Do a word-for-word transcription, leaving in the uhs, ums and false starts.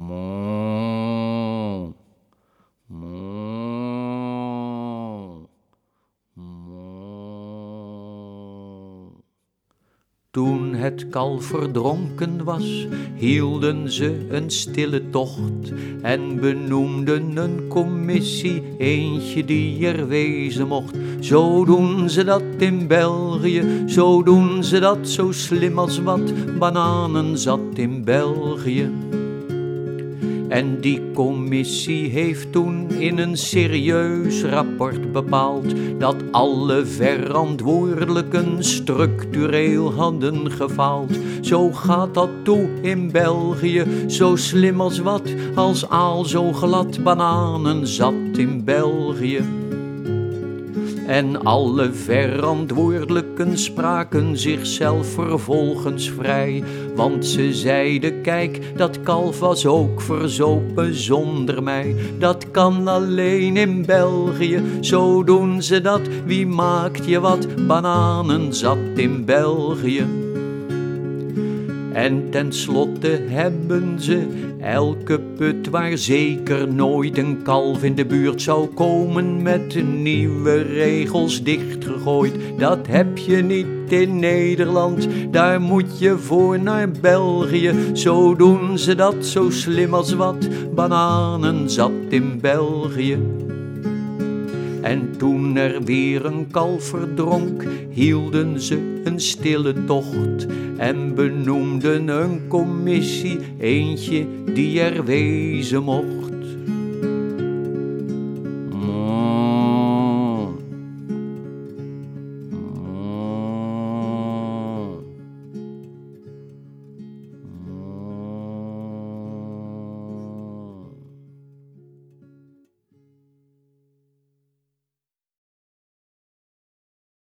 Moo, moo, moo. Toen het kalf verdronken was, hielden ze een stille tocht en benoemden een commissie, eentje die er wezen mocht. Zo doen ze dat in België, zo doen ze dat, zo slim als wat bananen zat in België. En die commissie heeft toen in een serieus rapport bepaald dat alle verantwoordelijken structureel hadden gefaald. Zo gaat dat toe in België, zo slim als wat, als aal zo glad bananen zat in België. En alle verantwoordelijken spraken zichzelf vervolgens vrij, want ze zeiden, kijk, dat kalf was ook verzopen zonder mij. Dat kan alleen in België, zo doen ze dat, wie maakt je wat bananen zat in België. En tenslotte hebben ze elke put waar zeker nooit een kalf in de buurt zou komen met nieuwe regels dichtgegooid. Dat heb je niet in Nederland, daar moet je voor naar België. Zo doen ze dat, zo slim als wat bananen zat in België. En toen er weer een kalf verdronk, hielden ze een stille tocht en benoemden een commissie, eentje die er wezen mocht.